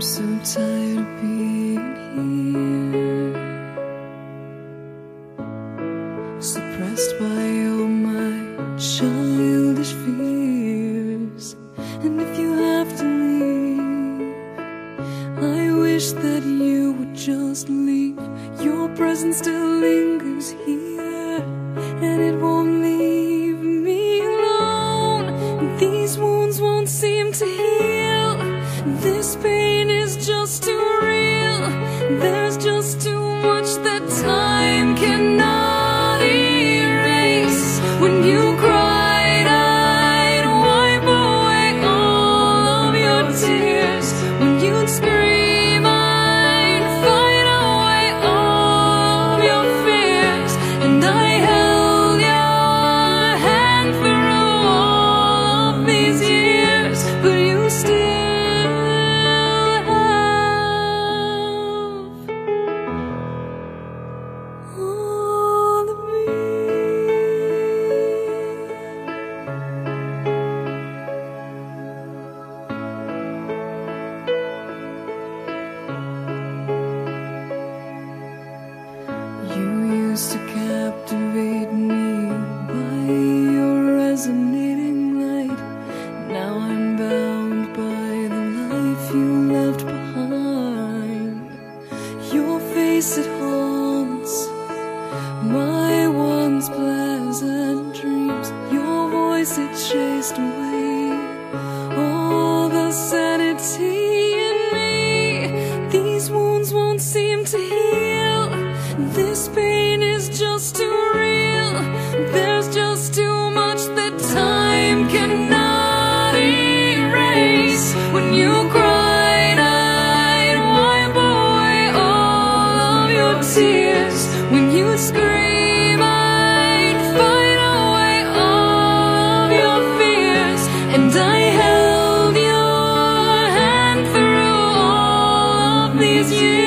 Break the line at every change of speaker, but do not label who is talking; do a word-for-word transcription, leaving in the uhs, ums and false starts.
so tired of being here, suppressed by all my childish fears. And if you have to leave, I wish that you would just leave. Your presence still lingers here, and it won't leave me alone. These wounds won't seem to heal. This pain is just too real. There's just too much that time cannot erase. When you cried, I'd wipe away all of your tears. When you'd scream, I'd fight away all of your fears. And I held your hand through all of these years, but you still used to captivate me by your resonating light. Now I'm bound by the life you left behind. Your face, it haunts my once pleasant dreams. Your voice, it chased away all the sanity in me. These wounds won't seem to heal. This pain is just too real. There's just too much that time cannot erase. When you cried, I'd wipe away all of your tears. When you'd scream, I'd fight away all of your fears. And I held your hand through all of these years.